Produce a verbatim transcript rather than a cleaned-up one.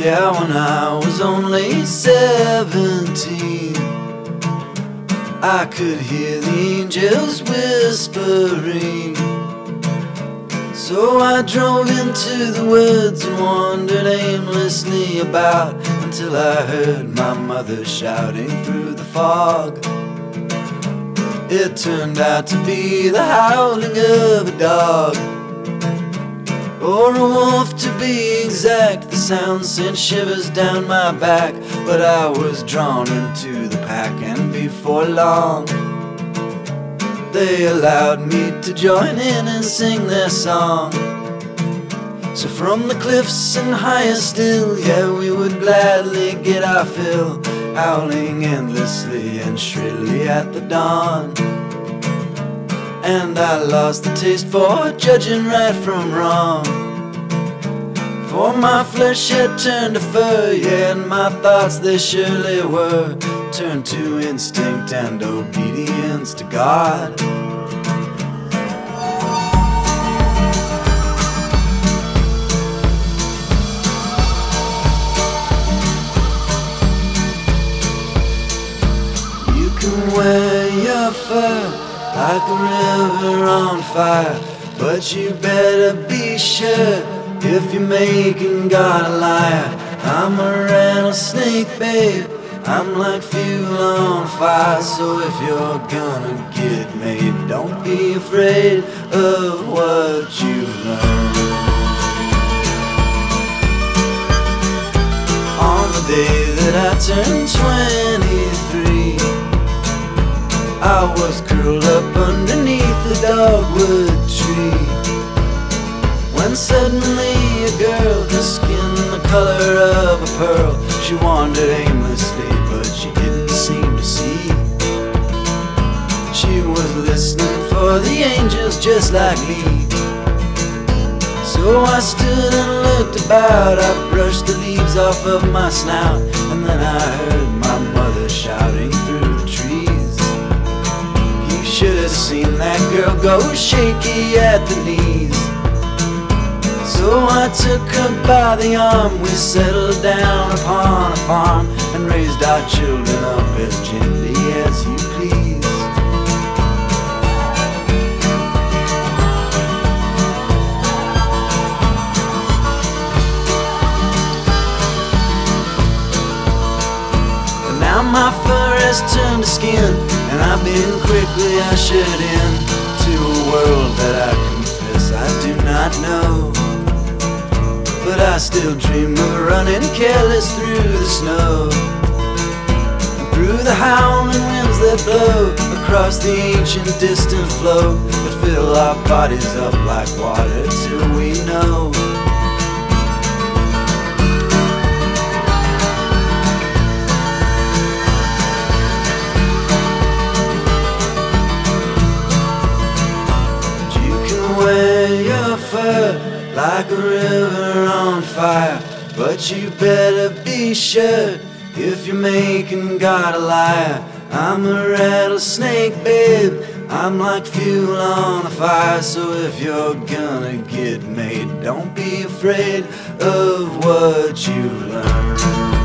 Yeah, when I was only seventeen, I could hear the angels whispering. So I drove into the woods and wandered aimlessly about until I heard my mother shouting through the fog. It turned out to be the howling of a dog, or a wolf to be exact. The sound sent shivers down my back, but I was drawn into the pack, and before long they allowed me to join in and sing their song. So from the cliffs and higher still, yeah, we would gladly get our fill, howling endlessly and shrilly at the dawn. And I lost the taste for judging right from wrong, for my flesh had turned to fur, yeah, and my thoughts they surely were turned to instinct and obedience to God. You can wear your fur like a river on fire, but you better be sure if you're making God a liar. I'm a rattlesnake, babe, I'm like fuel on fire. So if you're gonna get made, don't be afraid of what you learn. On the day that I turned twenty-three, I was curled up underneath a dogwood tree, when suddenly a girl, her skin the color of a pearl, she wandered aimlessly, but she didn't seem to see. She was listening for the angels just like me. So I stood and looked about, I brushed the leaves off of my snout, and then I heard my mother shouting through the trees. You should have seen that girl go shaky at the knees. So I took her by the arm, we settled down upon a farm, and raised our children up as gently as you please. And now my fur has turned to skin, and I've been quickly ushered in to a world that I confess I do not know. But I still dream of running careless through the snow, and through the howling winds that blow across the ancient distant flow, that fill our bodies up like water till we know. But you can wear your fur like a river on fire, but you better be sure if you're making God a liar. I'm a rattlesnake, babe, I'm like fuel on a fire. So if you're gonna get made, don't be afraid of what you learn.